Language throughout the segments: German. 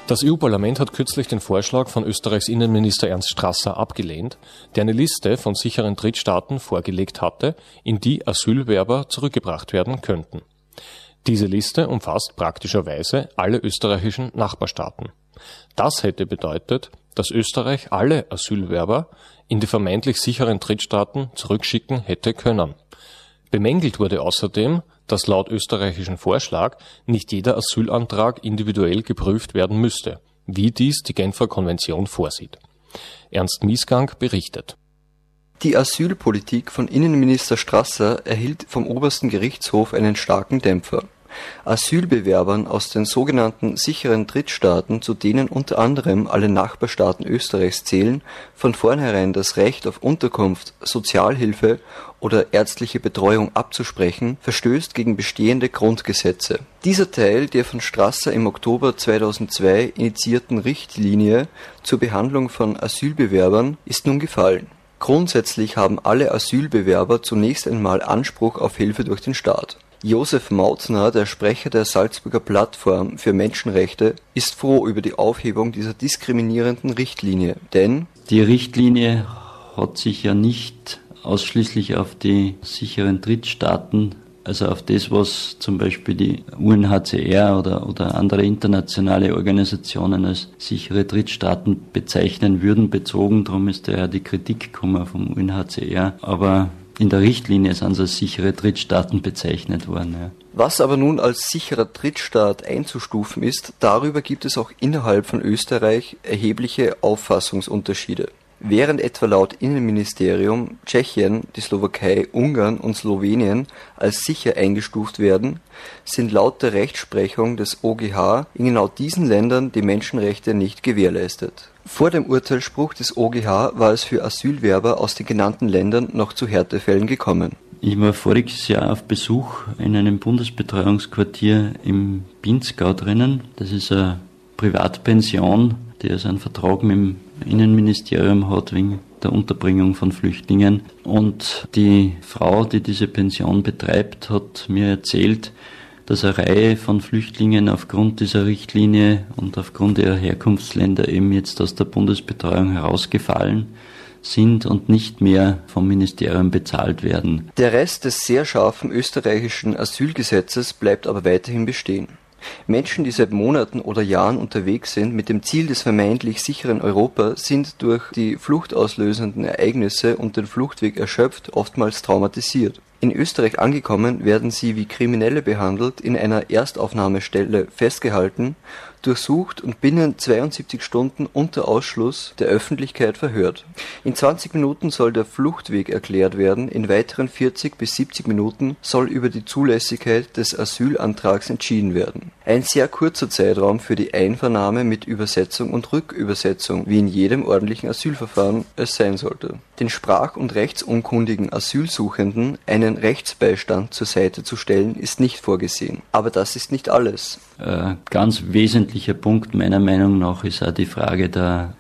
Das EU-Parlament hat kürzlich den Vorschlag von Österreichs Innenminister Ernst Strasser abgelehnt, der eine Liste von sicheren Drittstaaten vorgelegt hatte, in die Asylwerber zurückgebracht werden könnten. Diese Liste umfasst praktischerweise alle österreichischen Nachbarstaaten. Das hätte bedeutet, dass Österreich alle Asylwerber in die vermeintlich sicheren Drittstaaten zurückschicken hätte können. Bemängelt wurde außerdem, dass laut österreichischen Vorschlag nicht jeder Asylantrag individuell geprüft werden müsste, wie dies die Genfer Konvention vorsieht. Ernst Miesgang berichtet. Die Asylpolitik von Innenminister Strasser erhielt vom obersten Gerichtshof einen starken Dämpfer. Asylbewerbern aus den sogenannten sicheren Drittstaaten, zu denen unter anderem alle Nachbarstaaten Österreichs zählen, von vornherein das Recht auf Unterkunft, Sozialhilfe oder ärztliche Betreuung abzusprechen, verstößt gegen bestehende Grundgesetze. Dieser Teil der von Strasser im Oktober 2002 initiierten Richtlinie zur Behandlung von Asylbewerbern ist nun gefallen. Grundsätzlich haben alle Asylbewerber zunächst einmal Anspruch auf Hilfe durch den Staat. Josef Mautzner, der Sprecher der Salzburger Plattform für Menschenrechte, ist froh über die Aufhebung dieser diskriminierenden Richtlinie, denn die Richtlinie hat sich ja nicht ausschließlich auf die sicheren Drittstaaten, also auf das, was zum Beispiel die UNHCR oder andere internationale Organisationen als sichere Drittstaaten bezeichnen würden, bezogen. Darum ist ja die Kritik gekommen vom UNHCR. Aber in der Richtlinie sind sie als sichere Drittstaaten bezeichnet worden. Ja. Was aber nun als sicherer Drittstaat einzustufen ist, darüber gibt es auch innerhalb von Österreich erhebliche Auffassungsunterschiede. Während etwa laut Innenministerium Tschechien, die Slowakei, Ungarn und Slowenien als sicher eingestuft werden, sind laut der Rechtsprechung des OGH in genau diesen Ländern die Menschenrechte nicht gewährleistet. Vor dem Urteilsspruch des OGH war es für Asylwerber aus den genannten Ländern noch zu Härtefällen gekommen. Ich war voriges Jahr auf Besuch in einem Bundesbetreuungsquartier im Pinzgau drinnen. Das ist eine Privatpension, die also einen Vertrag mit dem Innenministerium hat wegen der Unterbringung von Flüchtlingen. Und die Frau, die diese Pension betreibt, hat mir erzählt, dass eine Reihe von Flüchtlingen aufgrund dieser Richtlinie und aufgrund ihrer Herkunftsländer eben jetzt aus der Bundesbetreuung herausgefallen sind und nicht mehr vom Ministerium bezahlt werden. Der Rest des sehr scharfen österreichischen Asylgesetzes bleibt aber weiterhin bestehen. Menschen, die seit Monaten oder Jahren unterwegs sind mit dem Ziel des vermeintlich sicheren Europa, sind durch die fluchtauslösenden Ereignisse und den Fluchtweg erschöpft, oftmals traumatisiert. In Österreich angekommen, werden sie wie Kriminelle behandelt, in einer Erstaufnahmestelle festgehalten, durchsucht und binnen 72 Stunden unter Ausschluss der Öffentlichkeit verhört. In 20 Minuten soll der Fluchtweg erklärt werden, in weiteren 40 bis 70 Minuten soll über die Zulässigkeit des Asylantrags entschieden werden. Ein sehr kurzer Zeitraum für die Einvernahme mit Übersetzung und Rückübersetzung, wie in jedem ordentlichen Asylverfahren es sein sollte. Den sprach- und rechtsunkundigen Asylsuchenden einen Rechtsbeistand zur Seite zu stellen, ist nicht vorgesehen. Aber das ist nicht alles. Ganz wesentlicher Punkt meiner Meinung nach ist auch die Frage der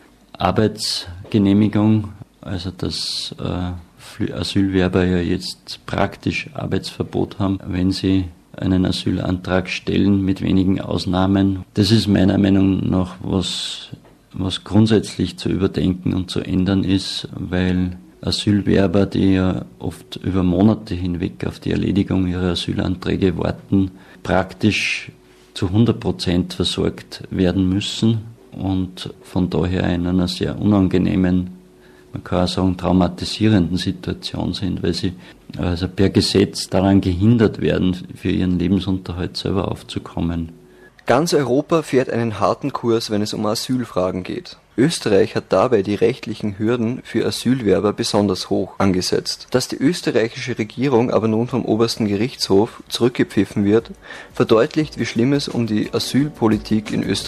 Arbeitsgenehmigung, also dass Asylwerber ja jetzt praktisch Arbeitsverbot haben, wenn sie einen Asylantrag stellen, mit wenigen Ausnahmen. Das ist meiner Meinung nach was grundsätzlich zu überdenken und zu ändern ist, weil Asylwerber, die ja oft über Monate hinweg auf die Erledigung ihrer Asylanträge warten, praktisch zu 100% versorgt werden müssen und von daher in einer sehr unangenehmen, man kann auch sagen traumatisierenden Situation sind, weil sie also per Gesetz daran gehindert werden, für ihren Lebensunterhalt selber aufzukommen. Ganz Europa fährt einen harten Kurs, wenn es um Asylfragen geht. Österreich hat dabei die rechtlichen Hürden für Asylwerber besonders hoch angesetzt. Dass die österreichische Regierung aber nun vom obersten Gerichtshof zurückgepfiffen wird, verdeutlicht, wie schlimm es um die Asylpolitik in Österreich